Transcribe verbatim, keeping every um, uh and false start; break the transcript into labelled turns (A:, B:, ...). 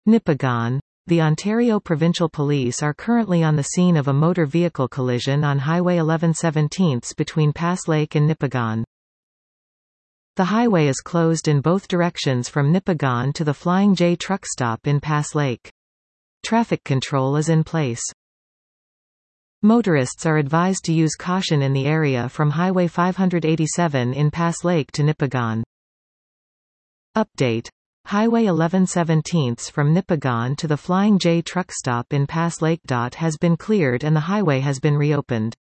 A: Nipigon. The Ontario Provincial Police are currently on the scene of a motor vehicle collision on Highway eleven seventeen between Pass Lake and Nipigon. The highway is closed in both directions from Nipigon to the Flying J truck stop in Pass Lake. Traffic control is in place. Motorists are advised to use caution in the area from Highway five eighty-seven in Pass Lake to Nipigon. Update. Highway eleven seventeen from Nipigon to the Flying J truck stop in Pass Lake. Has been cleared and the highway has been reopened.